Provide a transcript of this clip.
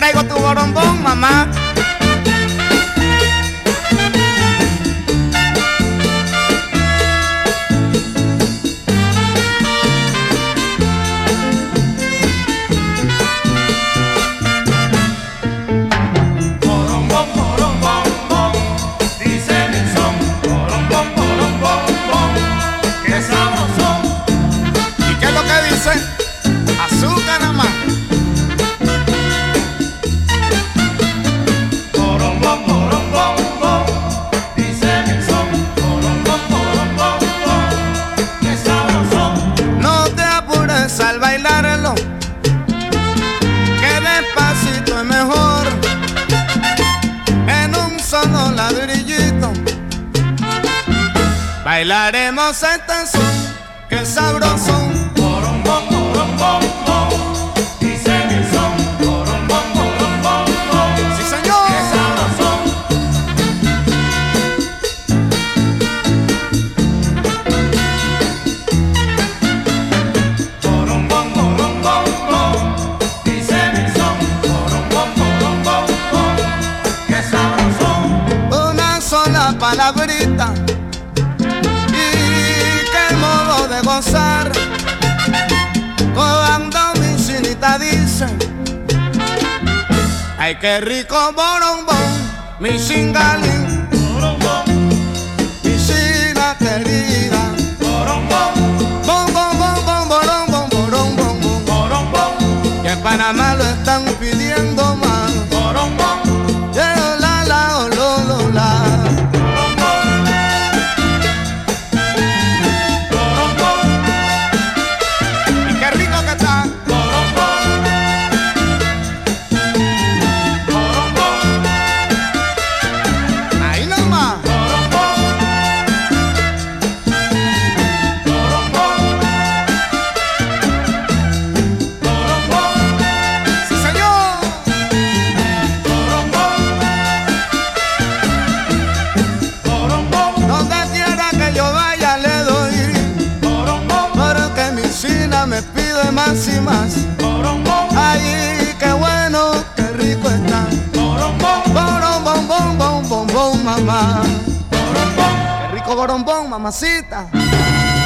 traigo tu borombón, mamá. Azúcar nada más. Borombom, borombom, bom, dice mi son. Borombom, borombom, bom, qué sabroso. No te apures al bailarlo, que despacito es mejor. En un solo ladrillito bailaremos este son, que sabroso. Borombom, borombom, bom, dice mi son. Borombom, borombom, bom, sí señor, qué sabroso. Borombom, borombom, bom, dice mi son. Borombom, borombom, bom, qué sabroso. Una sola palabrita y qué modo de gozar. Cuando mi chinita dice, ay qué rico borombón, mi chingalín, Borombom, mi china querida. borombom, Bom, bom, bom, bom, borombom, borombom, bom. borombom, Y en Panamá lo están pidiendo más. borombom, Yeah, la, la, oh, lo, lo, la. borombom, Y qué rico que está. borombom, borombom, Ahí nomás. borombom, borombom, borombom, Sí señor. borombom, borombom, Donde quiera que yo vaya le doy, borombom, porque mi china me pide más y más. borombom, Ay, qué bueno, qué rico está. borombom, Borombón, bom, bom, bom, bom, mamá. borombom. Qué rico borombón, mamacita.